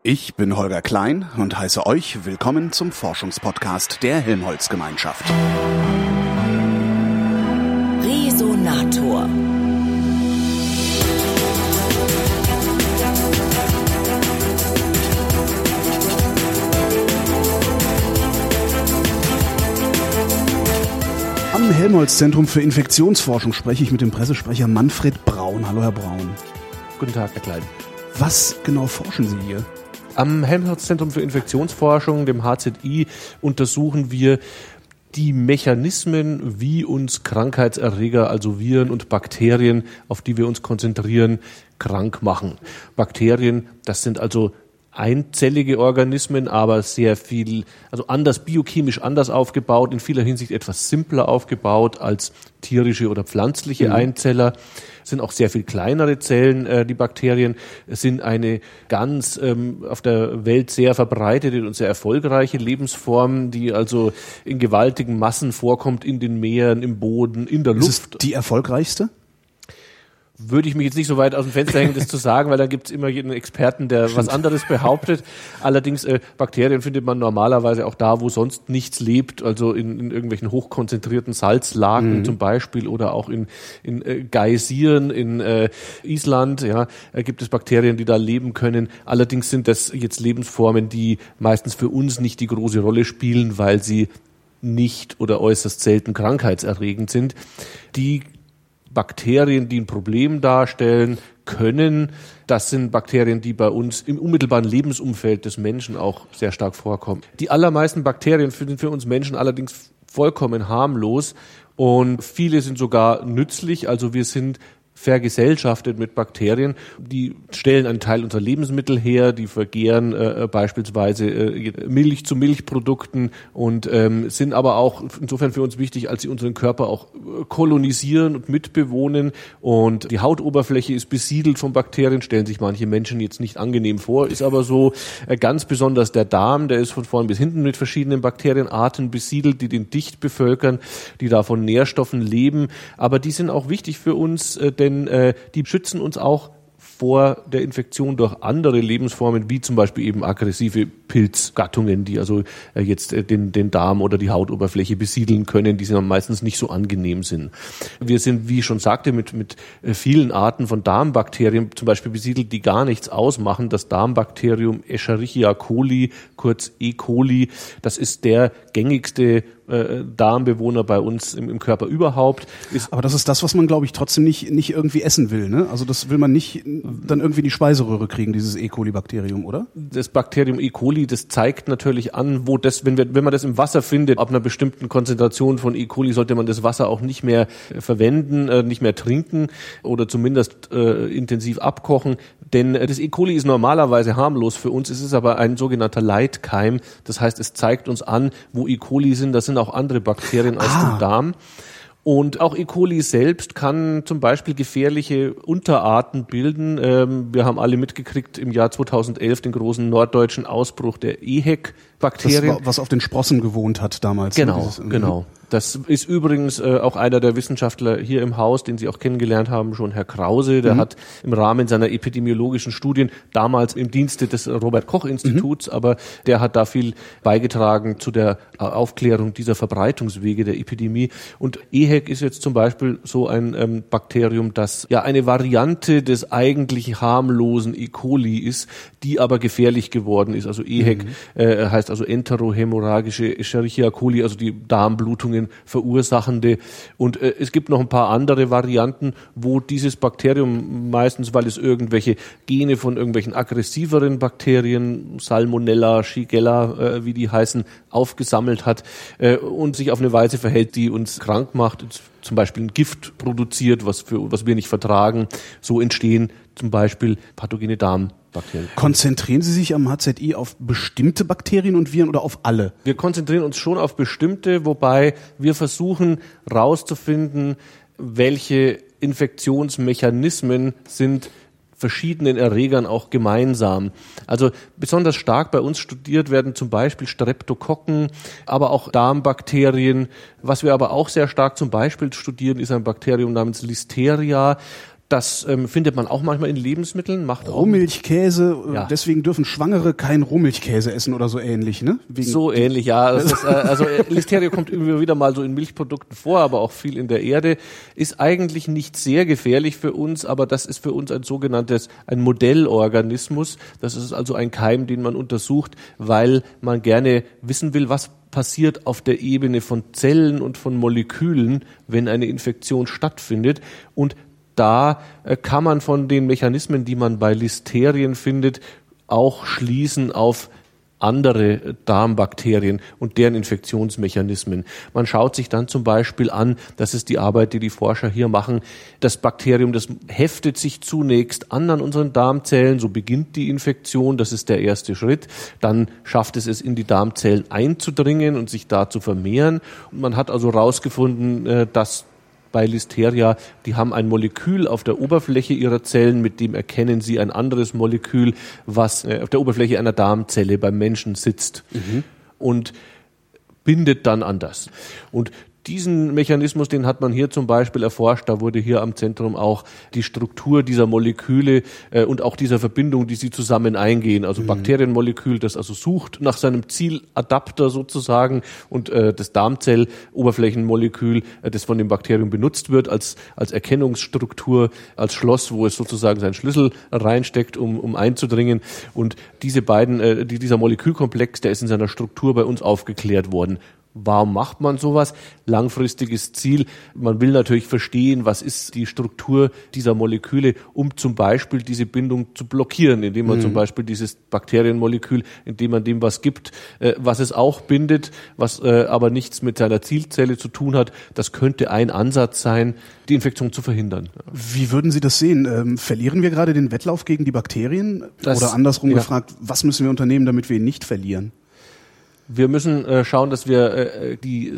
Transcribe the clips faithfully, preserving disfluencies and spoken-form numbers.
Ich bin Holger Klein und heiße euch willkommen zum Forschungspodcast der Helmholtz-Gemeinschaft. Resonator. Am Helmholtz-Zentrum für Infektionsforschung spreche ich mit dem Pressesprecher Manfred Braun. Hallo, Herr Braun. Guten Tag, Herr Klein. Was genau forschen Sie hier? Am Helmholtz-Zentrum für Infektionsforschung, dem H Z I, untersuchen wir die Mechanismen, wie uns Krankheitserreger, also Viren und Bakterien, auf die wir uns konzentrieren, krank machen. Bakterien, das sind also einzellige Organismen, aber sehr viel, also anders, biochemisch anders aufgebaut, in vieler Hinsicht etwas simpler aufgebaut als tierische oder pflanzliche mhm. Einzeller. Es sind auch sehr viel kleinere Zellen, äh, die Bakterien. Es sind eine ganz ähm, auf der Welt sehr verbreitete und sehr erfolgreiche Lebensform, die also in gewaltigen Massen vorkommt, in den Meeren, im Boden, in der Luft. Ist es die erfolgreichste? Würde ich mich jetzt nicht so weit aus dem Fenster hängen, das zu sagen, weil da gibt es immer jeden Experten, der was anderes behauptet. Allerdings, äh, Bakterien findet man normalerweise auch da, wo sonst nichts lebt, also in, in irgendwelchen hochkonzentrierten Salzlaken mhm. zum Beispiel oder auch in, in äh, Geysiren in äh, Island. Ja, äh, gibt es Bakterien, die da leben können. Allerdings sind das jetzt Lebensformen, die meistens für uns nicht die große Rolle spielen, weil sie nicht oder äußerst selten krankheitserregend sind. Die Bakterien, die ein Problem darstellen können, das sind Bakterien, die bei uns im unmittelbaren Lebensumfeld des Menschen auch sehr stark vorkommen. Die allermeisten Bakterien sind für uns Menschen allerdings vollkommen harmlos und viele sind sogar nützlich. Also wir sind vergesellschaftet mit Bakterien, die stellen einen Teil unserer Lebensmittel her, die vergären äh, beispielsweise äh, Milch zu Milchprodukten und ähm, sind aber auch insofern für uns wichtig, als sie unseren Körper auch äh, kolonisieren und mitbewohnen und die Hautoberfläche ist besiedelt von Bakterien, stellen sich manche Menschen jetzt nicht angenehm vor, ist aber so. Äh, ganz besonders der Darm, der ist von vorn bis hinten mit verschiedenen Bakterienarten besiedelt, die den dicht bevölkern, die da von Nährstoffen leben, aber die sind auch wichtig für uns, äh, denn äh, die schützen uns auch vor der Infektion durch andere Lebensformen, wie zum Beispiel eben aggressive Pilzgattungen, die also äh, jetzt äh, den, den Darm oder die Hautoberfläche besiedeln können, die sind meistens nicht so angenehm sind. Wir sind, wie ich schon sagte, mit, mit äh, vielen Arten von Darmbakterien zum Beispiel besiedelt, die gar nichts ausmachen. Das Darmbakterium Escherichia coli, kurz E. coli, das ist der gängigste äh, Darmbewohner bei uns im, im Körper überhaupt. Ist Aber das ist das, was man, glaube ich, trotzdem nicht, nicht irgendwie essen will, ne? Also das will man nicht dann irgendwie in die Speiseröhre kriegen, dieses E. coli-Bakterium, oder? Das Bakterium E. coli, das zeigt natürlich an, wo das, wenn wir, wenn man das im Wasser findet, ab einer bestimmten Konzentration von E. coli sollte man das Wasser auch nicht mehr verwenden, äh, nicht mehr trinken oder zumindest äh, intensiv abkochen, denn äh, das E. coli ist normalerweise harmlos für uns, es ist aber ein sogenannter Leitkeim, das heißt, es zeigt uns an, wo E. coli sind, das sind auch andere Bakterien aus ah. dem Darm. Und auch E. coli selbst kann zum Beispiel gefährliche Unterarten bilden. Ähm, wir haben alle mitgekriegt im Jahr zweitausendelf den großen norddeutschen Ausbruch der E. Hec-Bakterien. Das war, was auf den Sprossen gewohnt hat damals. Genau, ne? Dieses, genau. Das ist übrigens äh, auch einer der Wissenschaftler hier im Haus, den Sie auch kennengelernt haben, schon Herr Krause. Der mhm. hat im Rahmen seiner epidemiologischen Studien damals im Dienste des Robert-Koch-Instituts, mhm. aber der hat da viel beigetragen zu der Aufklärung dieser Verbreitungswege der Epidemie. Und E. Hec ist jetzt zum Beispiel so ein ähm, Bakterium, das ja eine Variante des eigentlich harmlosen E. coli ist, die aber gefährlich geworden ist. Also E. Hec mhm. äh, heißt also enterohämorrhagische Escherichia coli, also die Darmblutungen verursachende. Und äh, es gibt noch ein paar andere Varianten, wo dieses Bakterium meistens, weil es irgendwelche Gene von irgendwelchen aggressiveren Bakterien, Salmonella, Shigella, äh, wie die heißen, aufgesammelt hat äh, und sich auf eine Weise verhält, die uns krank macht, zum Beispiel ein Gift produziert, was, für, was wir nicht vertragen. So entstehen zum Beispiel pathogene Darmbakterien. Konzentrieren Sie sich am H Z I auf bestimmte Bakterien und Viren oder auf alle? Wir konzentrieren uns schon auf bestimmte, wobei wir versuchen rauszufinden, welche Infektionsmechanismen sind verschiedenen Erregern auch gemeinsam. Also besonders stark bei uns studiert werden zum Beispiel Streptokokken, aber auch Darmbakterien. Was wir aber auch sehr stark zum Beispiel studieren, ist ein Bakterium namens Listeria. Das ähm, findet man auch manchmal in Lebensmitteln. Macht Rohmilchkäse, auch, ja. Deswegen dürfen Schwangere keinen Rohmilchkäse essen oder so ähnlich, ne? Wegen so ähnlich, ja. Das ist, äh, also Listeria kommt immer wieder mal so in Milchprodukten vor, aber auch viel in der Erde. Ist eigentlich nicht sehr gefährlich für uns, aber das ist für uns ein sogenanntes, ein Modellorganismus. Das ist also ein Keim, den man untersucht, weil man gerne wissen will, was passiert auf der Ebene von Zellen und von Molekülen, wenn eine Infektion stattfindet. Und da äh, kann man von den Mechanismen, die man bei Listerien findet, auch schließen auf andere Darmbakterien und deren Infektionsmechanismen. Man schaut sich dann zum Beispiel an, das ist die Arbeit, die die Forscher hier machen, das Bakterium, das heftet sich zunächst an an unseren Darmzellen, so beginnt die Infektion, das ist der erste Schritt. Dann schafft es es, in die Darmzellen einzudringen und sich da zu vermehren. Und man hat also herausgefunden, dass bei Listeria, die haben ein Molekül auf der Oberfläche ihrer Zellen, mit dem erkennen sie ein anderes Molekül, was auf der Oberfläche einer Darmzelle beim Menschen sitzt mhm. und bindet dann an das. Und diesen Mechanismus, den hat man hier zum Beispiel erforscht. Da wurde hier am Zentrum auch die Struktur dieser Moleküle äh, und auch dieser Verbindung, die sie zusammen eingehen. Also mhm. Bakterienmolekül, das also sucht nach seinem Zieladapter sozusagen, und äh, das Darmzell-Oberflächenmolekül, äh, das von dem Bakterium benutzt wird als als Erkennungsstruktur, als Schloss, wo es sozusagen seinen Schlüssel reinsteckt, um um einzudringen. Und diese beiden, äh, die, dieser Molekülkomplex, der ist in seiner Struktur bei uns aufgeklärt worden. Warum macht man sowas? Langfristiges Ziel. Man will natürlich verstehen, was ist die Struktur dieser Moleküle, um zum Beispiel diese Bindung zu blockieren, indem man mhm. zum Beispiel dieses Bakterienmolekül, indem man dem was gibt, äh, was es auch bindet, was äh, aber nichts mit seiner Zielzelle zu tun hat. Das könnte ein Ansatz sein, die Infektion zu verhindern. Wie würden Sie das sehen? Ähm, verlieren wir gerade den Wettlauf gegen die Bakterien? Das, Oder andersrum ja. gefragt, was müssen wir unternehmen, damit wir ihn nicht verlieren? Wir müssen äh, schauen, dass wir äh, die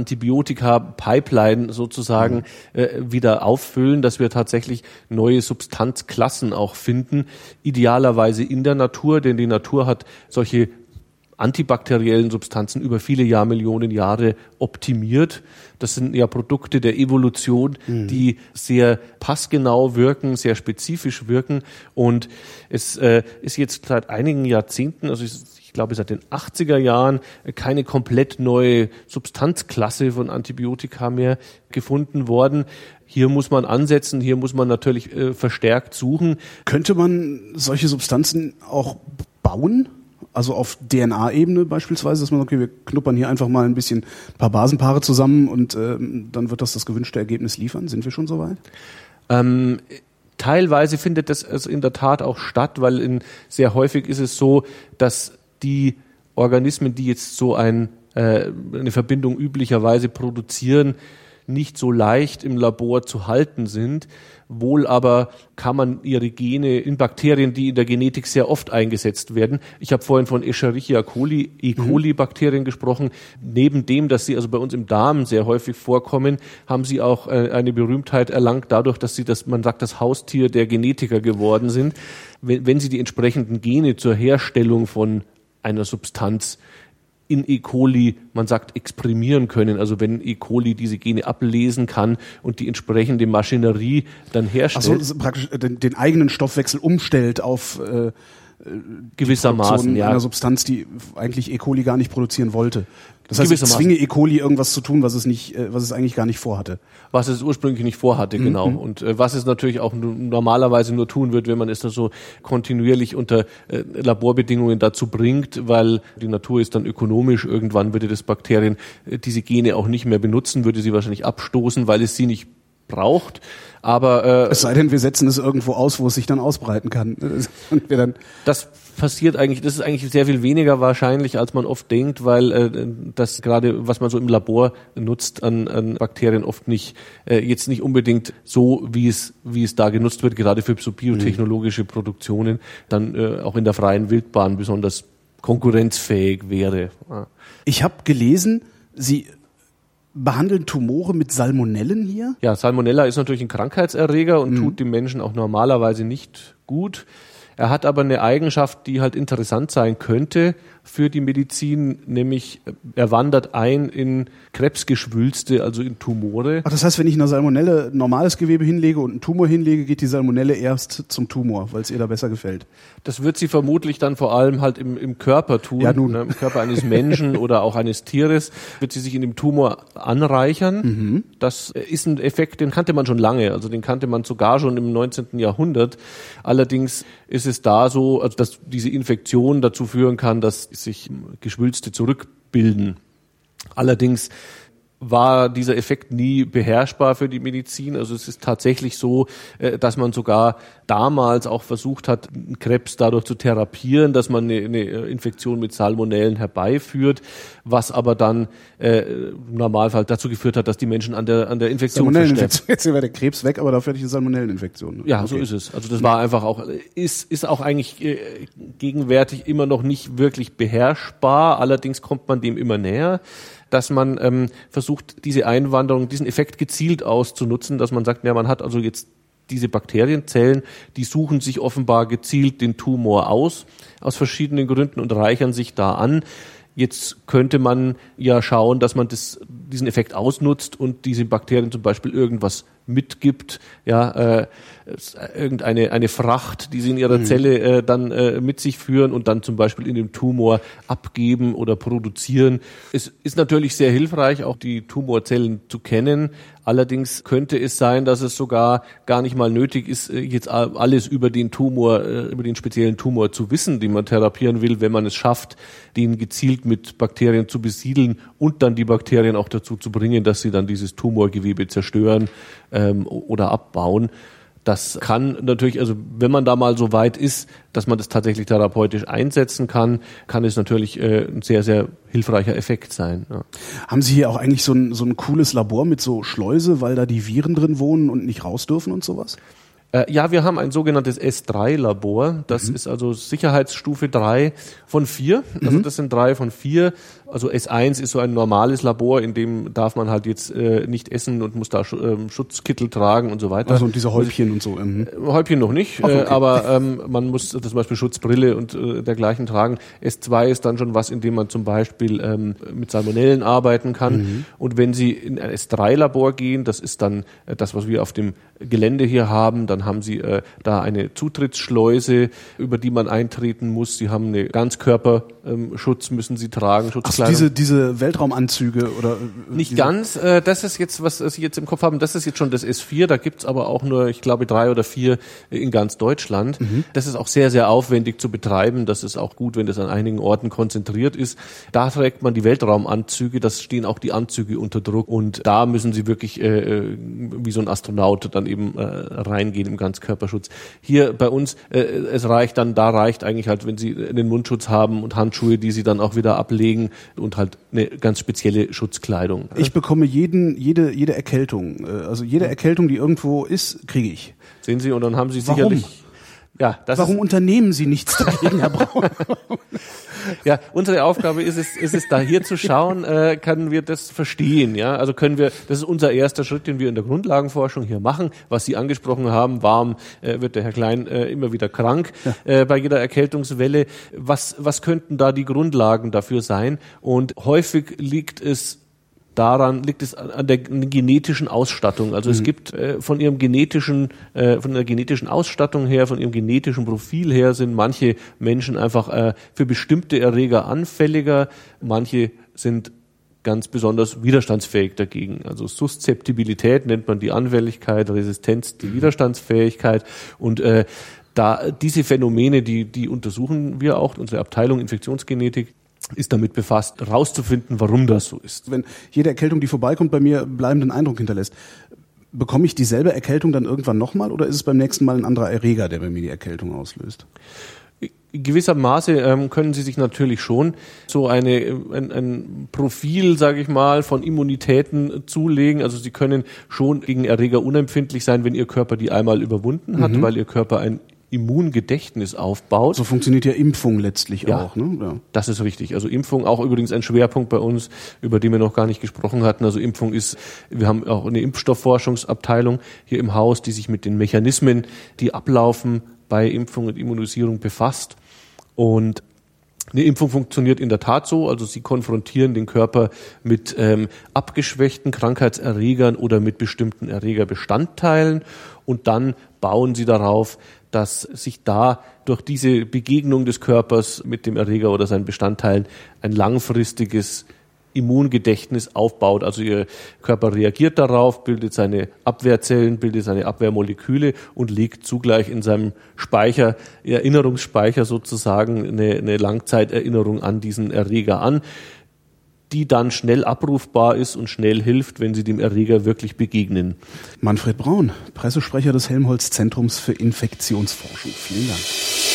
Antibiotika-Pipeline sozusagen äh, wieder auffüllen, dass wir tatsächlich neue Substanzklassen auch finden, idealerweise in der Natur, denn die Natur hat solche antibakteriellen Substanzen über viele Jahrmillionen Jahre optimiert. Das sind ja Produkte der Evolution, mhm. die sehr passgenau wirken, sehr spezifisch wirken. Und es äh, ist jetzt seit einigen Jahrzehnten, also ich Ich glaube, seit den achtziger Jahren keine komplett neue Substanzklasse von Antibiotika mehr gefunden worden. Hier muss man ansetzen, hier muss man natürlich äh, verstärkt suchen. Könnte man solche Substanzen auch bauen? Also auf D N A-Ebene beispielsweise, dass man sagt, okay, wir knuppern hier einfach mal ein bisschen ein paar Basenpaare zusammen und äh, dann wird das das gewünschte Ergebnis liefern. Sind wir schon soweit? Ähm, teilweise findet das also in der Tat auch statt, weil in, sehr häufig ist es so, dass die Organismen, die jetzt so ein, äh, eine Verbindung üblicherweise produzieren, nicht so leicht im Labor zu halten sind. Wohl aber kann man ihre Gene in Bakterien, die in der Genetik sehr oft eingesetzt werden. Ich habe vorhin von Escherichia coli, E. coli-Bakterien gesprochen. Neben dem, dass sie also bei uns im Darm sehr häufig vorkommen, haben sie auch äh, eine Berühmtheit erlangt dadurch, dass sie das, man sagt, das Haustier der Genetiker geworden sind. Wenn, wenn sie die entsprechenden Gene zur Herstellung von einer Substanz in E. coli, man sagt, exprimieren können. Also wenn E. coli diese Gene ablesen kann und die entsprechende Maschinerie dann herstellt. Also praktisch den, den eigenen Stoffwechsel umstellt auf äh, gewissermaßen, ja, einer Substanz, die eigentlich E. coli gar nicht produzieren wollte. Das heißt, ich zwinge E. coli irgendwas zu tun, was es nicht, was es eigentlich gar nicht vorhatte. Was es ursprünglich nicht vorhatte, mhm. genau. Und äh, was es natürlich auch normalerweise nur tun wird, wenn man es dann so kontinuierlich unter äh, Laborbedingungen dazu bringt, weil die Natur ist dann ökonomisch. Irgendwann würde das Bakterien äh, diese Gene auch nicht mehr benutzen, würde sie wahrscheinlich abstoßen, weil es sie nicht braucht. Aber äh, es sei denn, wir setzen es irgendwo aus, wo es sich dann ausbreiten kann. Und wir dann das passiert eigentlich, das ist eigentlich sehr viel weniger wahrscheinlich, als man oft denkt, weil äh, das gerade, was man so im Labor nutzt an, an Bakterien, oft nicht äh, jetzt nicht unbedingt so, wie es wie es da genutzt wird, gerade für so biotechnologische Produktionen, dann äh, auch in der freien Wildbahn besonders konkurrenzfähig wäre. Ja. Ich habe gelesen, Sie behandeln Tumore mit Salmonellen hier? Ja, Salmonella ist natürlich ein Krankheitserreger und mhm. tut dem Menschen auch normalerweise nicht gut. Er hat aber eine Eigenschaft, die halt interessant sein könnte für die Medizin, nämlich er wandert ein in Krebsgeschwülste, also in Tumore. Ach, das heißt, wenn ich einer Salmonelle normales Gewebe hinlege und einen Tumor hinlege, geht die Salmonelle erst zum Tumor, weil es ihr da besser gefällt. Das wird sie vermutlich dann vor allem halt im, im Körper tun, ja, nun. Ne, im Körper eines Menschen oder auch eines Tieres, wird sie sich in dem Tumor anreichern. Mhm. Das ist ein Effekt, den kannte man schon lange, also den kannte man sogar schon im neunzehnten Jahrhundert. Allerdings ist es da so, also dass diese Infektion dazu führen kann, dass sich Geschwülste zurückbilden. Allerdings war dieser Effekt nie beherrschbar für die Medizin. Also es ist tatsächlich so, dass man sogar damals auch versucht hat, Krebs dadurch zu therapieren, dass man eine, eine Infektion mit Salmonellen herbeiführt, was aber dann äh, im Normalfall dazu geführt hat, dass die Menschen an der an der Infektion Salmonelleninfektion. Jetzt wäre der Krebs weg, aber dafür hatte ich eine Salmonelleninfektion. Ja, okay. So ist es. Also das war einfach auch, ist ist auch eigentlich äh, gegenwärtig immer noch nicht wirklich beherrschbar. Allerdings kommt man dem immer näher, dass man ähm, versucht, diese Einwanderung, diesen Effekt gezielt auszunutzen, dass man sagt, ja, man hat also jetzt diese Bakterienzellen, die suchen sich offenbar gezielt den Tumor aus, aus verschiedenen Gründen und reichern sich da an. Jetzt könnte man ja schauen, dass man das, diesen Effekt ausnutzt und diese Bakterien zum Beispiel irgendwas mitgibt, ja, äh, irgendeine eine Fracht, die sie in ihrer mhm. Zelle äh, dann äh, mit sich führen und dann zum Beispiel in dem Tumor abgeben oder produzieren. Es ist natürlich sehr hilfreich, auch die Tumorzellen zu kennen. Allerdings könnte es sein, dass es sogar gar nicht mal nötig ist, jetzt alles über den Tumor, über den speziellen Tumor zu wissen, den man therapieren will, wenn man es schafft, den gezielt mit Bakterien zu besiedeln und dann die Bakterien auch dazu zu bringen, dass sie dann dieses Tumorgewebe zerstören ähm, oder abbauen. Das kann natürlich, also wenn man da mal so weit ist, dass man das tatsächlich therapeutisch einsetzen kann, kann es natürlich äh, ein sehr, sehr hilfreicher Effekt sein. Ja. Haben Sie hier auch eigentlich so ein, so ein cooles Labor mit so Schleuse, weil da die Viren drin wohnen und nicht raus dürfen und sowas? Äh, ja, wir haben ein sogenanntes S drei Labor. Das mhm. ist also Sicherheitsstufe drei von vier. Also mhm. das sind drei von vier. Also S eins ist so ein normales Labor, in dem darf man halt jetzt äh, nicht essen und muss da Sch- äh, Schutzkittel tragen und so weiter. Also und diese Häubchen und so. Mhm. Häubchen noch nicht, Ach, okay. äh, aber ähm, man muss zum Beispiel Schutzbrille und äh, dergleichen tragen. S zwei ist dann schon was, in dem man zum Beispiel ähm, mit Salmonellen arbeiten kann. Mhm. Und wenn Sie in ein S drei Labor gehen, das ist dann äh, das, was wir auf dem Gelände hier haben, dann haben Sie äh, da eine Zutrittsschleuse, über die man eintreten muss. Sie haben eine Ganzkörperschutz, ähm, müssen Sie tragen, Schutzkleidung. Ach, diese, diese Weltraumanzüge oder? Nicht diese ganz. Äh, das ist jetzt, was Sie jetzt im Kopf haben, das ist jetzt schon das S vier. Da gibt's aber auch nur, ich glaube, drei oder vier in ganz Deutschland. Mhm. Das ist auch sehr, sehr aufwendig zu betreiben. Das ist auch gut, wenn das an einigen Orten konzentriert ist. Da trägt man die Weltraumanzüge. Das stehen auch die Anzüge unter Druck. Und da müssen Sie wirklich äh, wie so ein Astronaut dann eben äh, reingehen im Ganzkörperschutz. Hier bei uns, äh, es reicht dann, da reicht eigentlich halt, wenn Sie einen Mundschutz haben und Handschuhe, die Sie dann auch wieder ablegen und halt eine ganz spezielle Schutzkleidung. Ich bekomme jeden, jede, jede Erkältung, also jede Erkältung, die irgendwo ist, kriege ich. Sehen Sie, und dann haben Sie Warum? sicherlich... Ja, das Warum ist, unternehmen Sie nichts dagegen, Herr Braun? Ja, unsere Aufgabe ist es, ist es da hier zu schauen, äh, können wir das verstehen, ja? Also können wir, das ist unser erster Schritt, den wir in der Grundlagenforschung hier machen. Was Sie angesprochen haben, warum äh, wird der Herr Klein äh, immer wieder krank ja. äh, bei jeder Erkältungswelle? Was, was könnten da die Grundlagen dafür sein? Und häufig liegt es Daran liegt es an der genetischen Ausstattung. Also mhm. es gibt äh, von ihrem genetischen, äh, von der genetischen Ausstattung her, von ihrem genetischen Profil her sind manche Menschen einfach äh, für bestimmte Erreger anfälliger. Manche sind ganz besonders widerstandsfähig dagegen. Also Suszeptibilität nennt man die Anfälligkeit, Resistenz die Widerstandsfähigkeit. Und äh, da diese Phänomene, die die untersuchen wir auch, unsere Abteilung Infektionsgenetik ist damit befasst, herauszufinden, warum das so ist. Wenn jede Erkältung, die vorbeikommt, bei mir bleibenden Eindruck hinterlässt, bekomme ich dieselbe Erkältung dann irgendwann nochmal oder ist es beim nächsten Mal ein anderer Erreger, der bei mir die Erkältung auslöst? In gewisser Maße ähm, können Sie sich natürlich schon so eine ein, ein Profil, sage ich mal, von Immunitäten zulegen. Also Sie können schon gegen Erreger unempfindlich sein, wenn Ihr Körper die einmal überwunden hat, mhm. weil Ihr Körper ein Immungedächtnis aufbaut. So funktioniert ja Impfung letztlich ja, auch, ne? Ja. Das ist richtig. Also Impfung auch übrigens ein Schwerpunkt bei uns, über den wir noch gar nicht gesprochen hatten. Also Impfung ist, wir haben auch eine Impfstoffforschungsabteilung hier im Haus, die sich mit den Mechanismen, die ablaufen bei Impfung und Immunisierung befasst. Und eine Impfung funktioniert in der Tat so, also sie konfrontieren den Körper mit ähm, abgeschwächten Krankheitserregern oder mit bestimmten Erregerbestandteilen und dann bauen sie darauf, dass sich da durch diese Begegnung des Körpers mit dem Erreger oder seinen Bestandteilen ein langfristiges Immungedächtnis aufbaut. Also ihr Körper reagiert darauf, bildet seine Abwehrzellen, bildet seine Abwehrmoleküle und legt zugleich in seinem Speicher, Erinnerungsspeicher sozusagen, eine, eine Langzeiterinnerung an diesen Erreger an, die dann schnell abrufbar ist und schnell hilft, wenn sie dem Erreger wirklich begegnen. Manfred Braun, Pressesprecher des Helmholtz Zentrums für Infektionsforschung. Vielen Dank.